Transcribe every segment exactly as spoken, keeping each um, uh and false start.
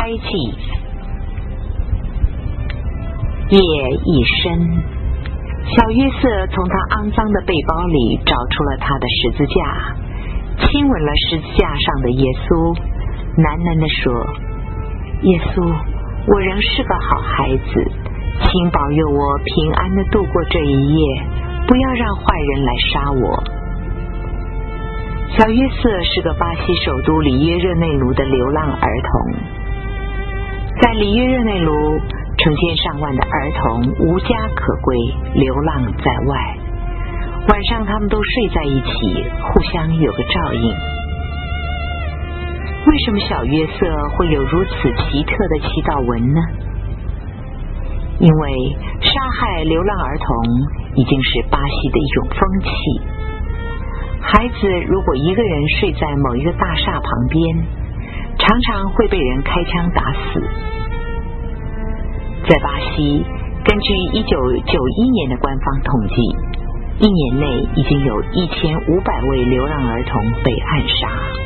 衰寂。夜已深，小约瑟从他肮脏的背包里找出了他的十字架，亲吻了十字架上的耶稣，喃喃地说：耶稣，我仍是个好孩子，请保佑我平安地度过这一夜，不要让坏人来杀我。小约瑟是个巴西首都里约热内卢的流浪儿童，在里约热内卢成千上万的儿童无家可归，流浪在外，晚上他们都睡在一起，互相有个照应。为什么小约瑟会有如此奇特的祈祷文呢？因为杀害流浪儿童已经是巴西的一种风气。孩子如果一个人睡在某一个大厦旁边，常常会被人开枪打死。在巴西，根据一九九一年的官方统计，一年内已经有一千五百位流浪儿童被暗杀。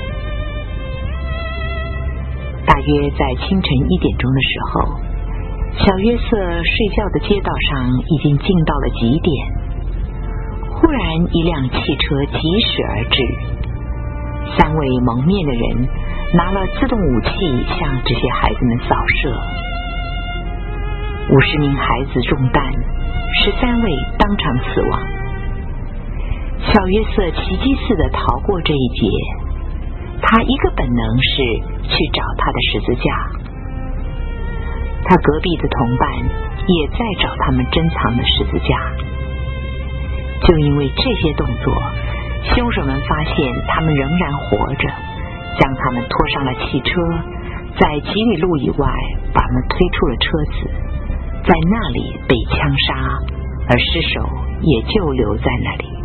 大约在清晨一点钟的时候，小约瑟睡觉的街道上已经静到了极点。忽然一辆汽车疾驶而至，三位蒙面的人拿了自动武器向这些孩子们扫射。五十名孩子中弹，十三位当场死亡。小约瑟奇迹似的逃过这一劫，他一个本能是去找他的十字架。他隔壁的同伴也在找他们珍藏的十字架。就因为这些动作，凶手们发现他们仍然活着，将他们拖上了汽车，在几里路以外把他们推出了车子，在那里被枪杀，而尸首也就留在那里。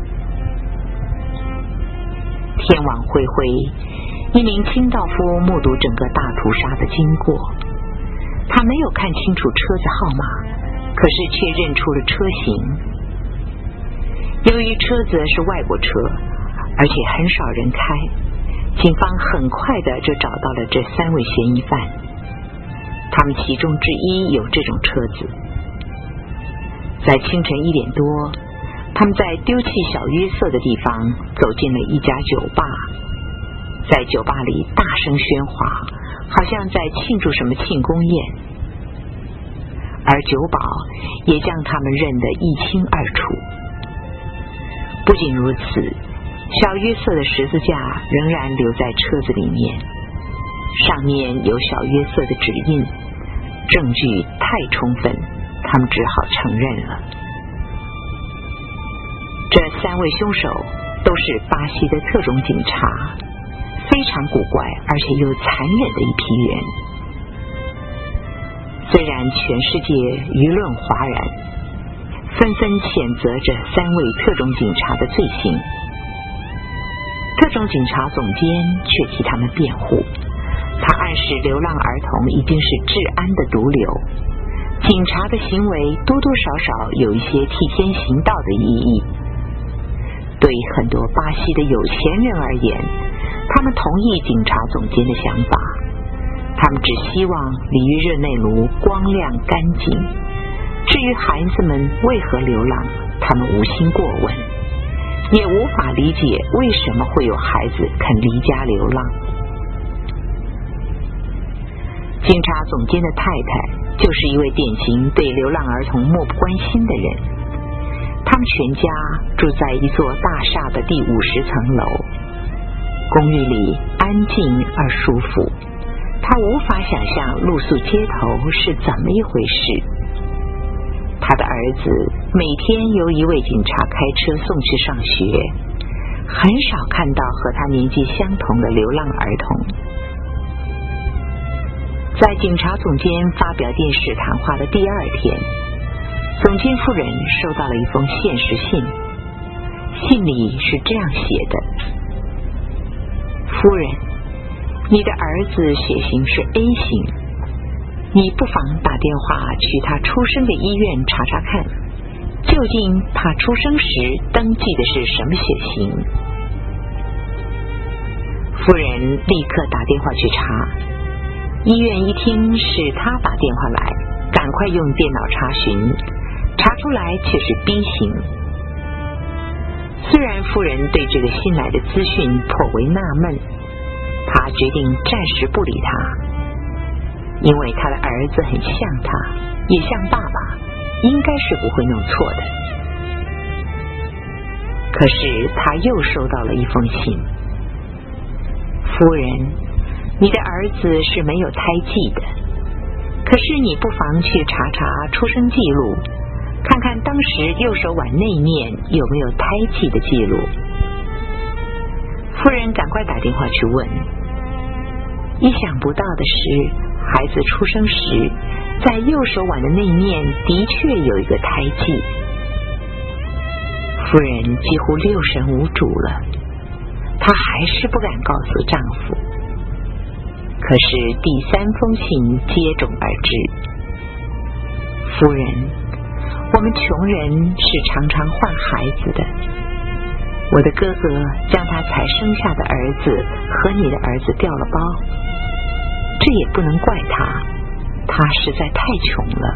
天网恢恢，一名清道夫目睹整个大屠杀的经过，他没有看清楚车子号码，可是却认出了车型。由于车子是外国车，而且很少人开，警方很快的就找到了这三位嫌疑犯，他们其中之一有这种车子。在清晨一点多，他们在丢弃小约瑟的地方走进了一家酒吧，在酒吧里大声喧哗，好像在庆祝什么庆功宴，而酒保也将他们认得一清二楚。不仅如此，小约瑟的十字架仍然留在车子里面，上面有小约瑟的指印，证据太充分，他们只好承认了。这三位凶手都是巴西的特种警察，非常古怪而且又残忍的一批人。虽然全世界舆论哗然，纷纷谴责这三位特种警察的罪行，特种警察总监却替他们辩护，他暗示流浪儿童已经是治安的毒瘤，警察的行为多多少少有一些替天行道的意义。对很多巴西的有钱人而言，他们同意警察总监的想法，他们只希望里约热内卢光亮干净。至于孩子们为何流浪，他们无心过问，也无法理解为什么会有孩子肯离家流浪。警察总监的太太就是一位典型对流浪儿童漠不关心的人，他们全家住在一座大厦的第五十层楼，公寓里安静而舒服，他无法想象露宿街头是怎么一回事。他的儿子每天由一位警察开车送去上学，很少看到和他年纪相同的流浪儿童。在警察总监发表电视谈话的第二天，总监夫人收到了一封限时信，信里是这样写的：夫人，你的儿子血型是 A 型，你不妨打电话去他出生的医院查查看，究竟他出生时登记的是什么血型。夫人立刻打电话去查， 医院一听是他打电话来，赶快用电脑查询，查出来却是 B 型。虽然夫人对这个新来的资讯颇为纳闷，她决定暂时不理他，因为他的儿子很像他，也像爸爸，应该是不会弄错的。可是他又收到了一封信：夫人，你的儿子是没有胎记的，可是你不妨去查查出生记录，看看当时右手腕内面有没有胎记的记录。夫人赶快打电话去问，意想不到的是，孩子出生时在右手腕的内面的确有一个胎记。夫人几乎六神无主了，她还是不敢告诉丈夫。可是第三封信接踵而至：夫人，我们穷人是常常换孩子的，我的哥哥将他才生下的儿子和你的儿子调了包，这也不能怪他，他实在太穷了。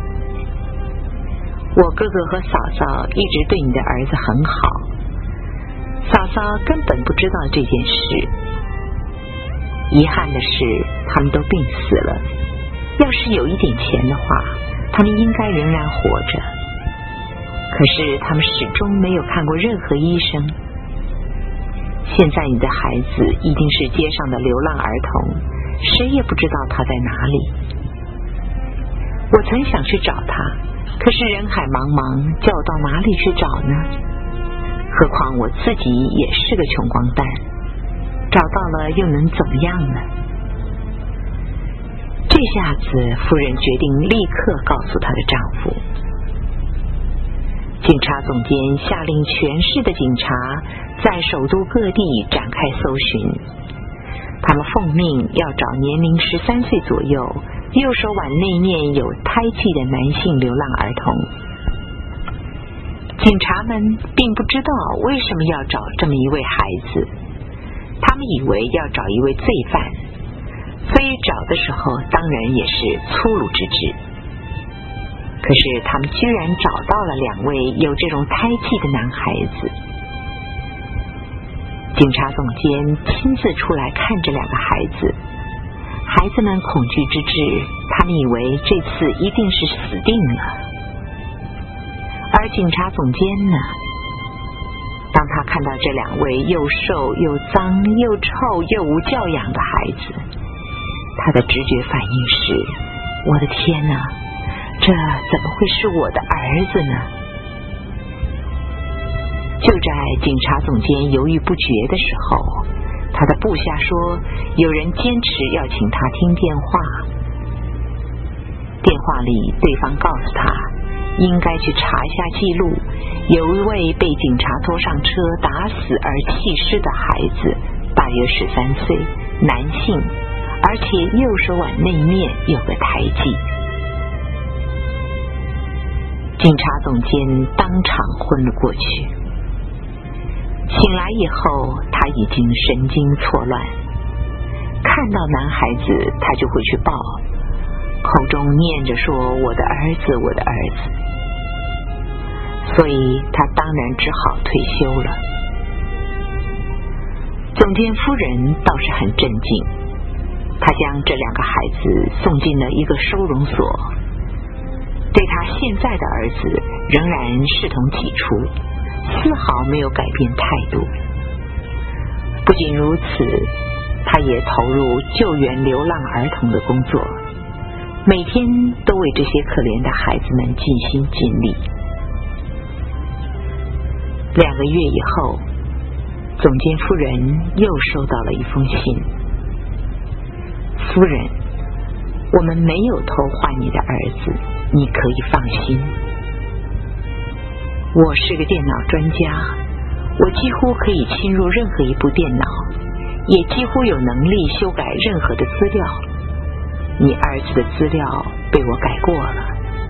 我哥哥和嫂嫂一直对你的儿子很好，嫂嫂根本不知道这件事。遗憾的是，他们都病死了。要是有一点钱的话，他们应该仍然活着。可是他们始终没有看过任何医生。现在你的孩子一定是街上的流浪儿童，谁也不知道他在哪里。我曾想去找他，可是人海茫茫，叫我到哪里去找呢？何况我自己也是个穷光蛋，找到了又能怎么样呢？这下子夫人决定立刻告诉她的丈夫。警察总监下令全市的警察在首都各地展开搜寻，他们奉命要找年龄十三岁左右、右手腕内面有胎记的男性流浪儿童。警察们并不知道为什么要找这么一位孩子，他们以为要找一位罪犯，所以找的时候当然也是粗鲁之至。可是他们居然找到了两位有这种胎记的男孩子。警察总监亲自出来看这两个孩子，孩子们恐惧之至，他们以为这次一定是死定了。而警察总监呢，当他看到这两位又瘦又脏又臭又无教养的孩子，他的直觉反应是：我的天哪，这怎么会是我的儿子呢？就在警察总监犹豫不决的时候，他的部下说有人坚持要请他听电话。电话里对方告诉他应该去查一下记录，有一位被警察拖上车打死而弃尸的孩子，大约十三岁，男性，而且右手腕内面有个胎记。警察总监当场昏了过去。醒来以后，他已经神经错乱，看到男孩子他就会去抱，口中念着说我的儿子我的儿子，所以他当然只好退休了。总监夫人倒是很镇静，她将这两个孩子送进了一个收容所，对他现在的儿子仍然视同己出，丝毫没有改变态度。不仅如此，他也投入救援流浪儿童的工作，每天都为这些可怜的孩子们尽心尽力。两个月以后，总监夫人又收到了一封信：夫人，我们没有偷坏你的儿子，你可以放心。我是个电脑专家，我几乎可以侵入任何一部电脑，也几乎有能力修改任何的资料。你儿子的资料被我改过了，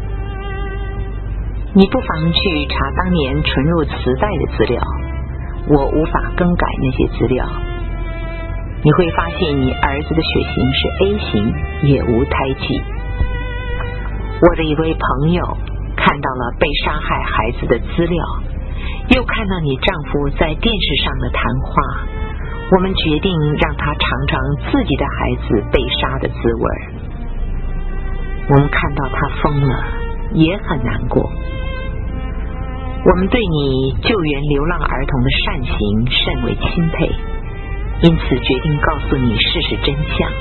你不妨去查当年存入磁带的资料，我无法更改那些资料。 你会发现你儿子的血型是 A 型，也无胎记。我的一位朋友看到了被杀害孩子的资料，又看到你丈夫在电视上的谈话，我们决定让他尝尝自己的孩子被杀的滋味。我们看到他疯了，也很难过。我们对你救援流浪儿童的善行甚为钦佩，因此决定告诉你事实真相。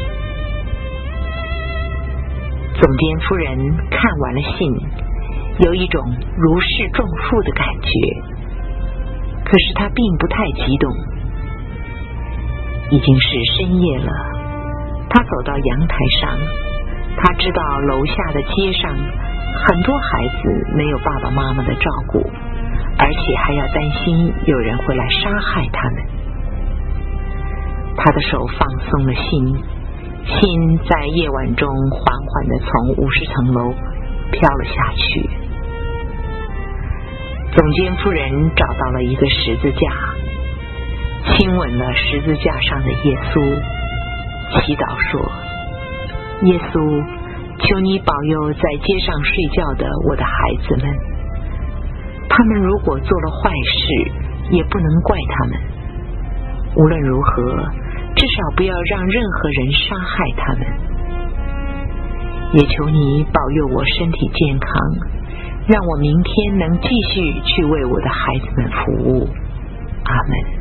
总监夫人看完了信，有一种如释重负的感觉，可是她并不太激动。已经是深夜了，她走到阳台上，她知道楼下的街上很多孩子没有爸爸妈妈的照顾，而且还要担心有人会来杀害他们。他的手放松了心，心在夜晚中缓缓地从五十层楼飘了下去。总监夫人找到了一个十字架，亲吻了十字架上的耶稣，祈祷说：耶稣，求你保佑在街上睡觉的我的孩子们，他们如果做了坏事，也不能怪他们。无论如何，至少不要让任何人杀害他们。也求你保佑我身体健康，让我明天能继续去为我的孩子们服务。阿们。